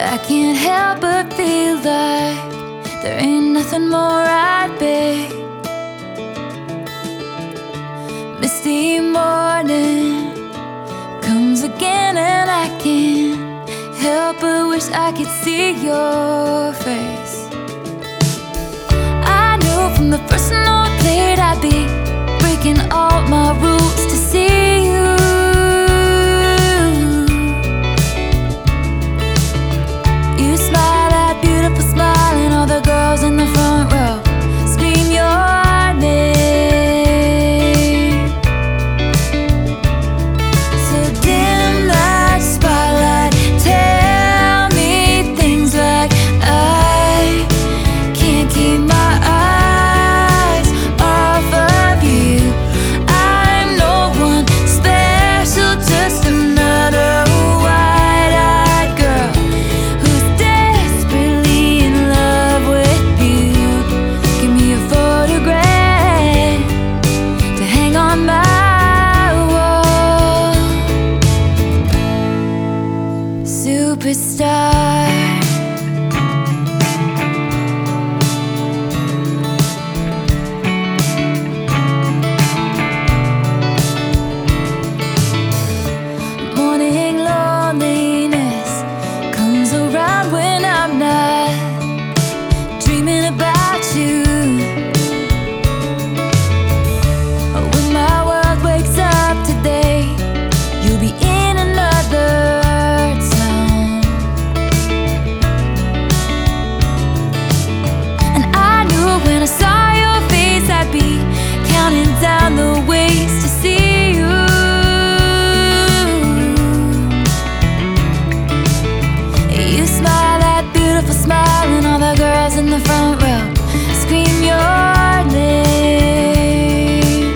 I can't help but feel like there ain't nothing more I'd beg. Misty morning comes again, and I can't help but wish I could see your face. I knew from the first note played I'd be breaking all my rules to see you. You smile that beautiful smile, and all the girls in the front row scream your name. So dim that spotlight, tell me things like I can't keep my eyes off of you. I'm no one special, just another wide-eyed girl who's desperately in love with you. Give me a photograph to hang on my wall. Superstar. Morning loneliness comes around when I'm not dreaming about you. When my world wakes up today, you'll be in another town. And I knew when I saw your face I'd be counting down the ways to see you. You smile that beautiful smile, and all the girls in the front row scream your name.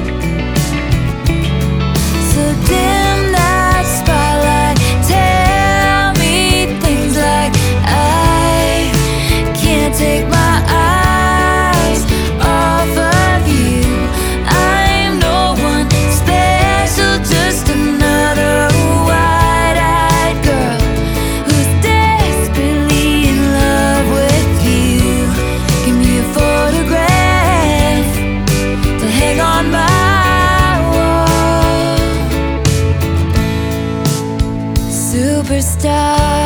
So dim that spotlight, tell me things like I can't take my eyes off of you. I'm no one special, just another wide-eyed girl who's desperately in love with you. Give me a photograph to hang on my wall. Superstar.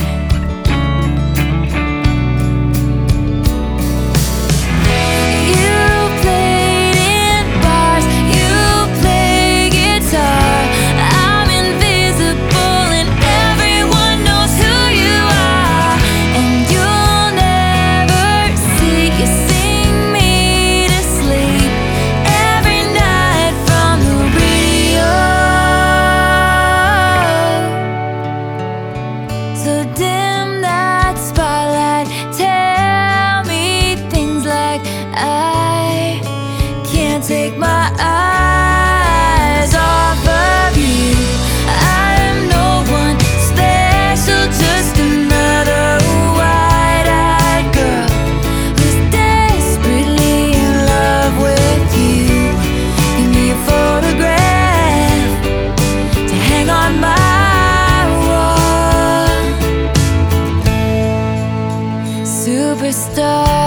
You played in bars, you play guitar. I'm invisible and everyone knows who you are. And you'll never see, you sing me to sleep every night from the radio. So dim that spotlight, tell me things like I can't take my eyes off of you. I'm no one special, just another wide-eyed girl who's desperately in love with you. Give me a photograph to hang on my wall. Superstar.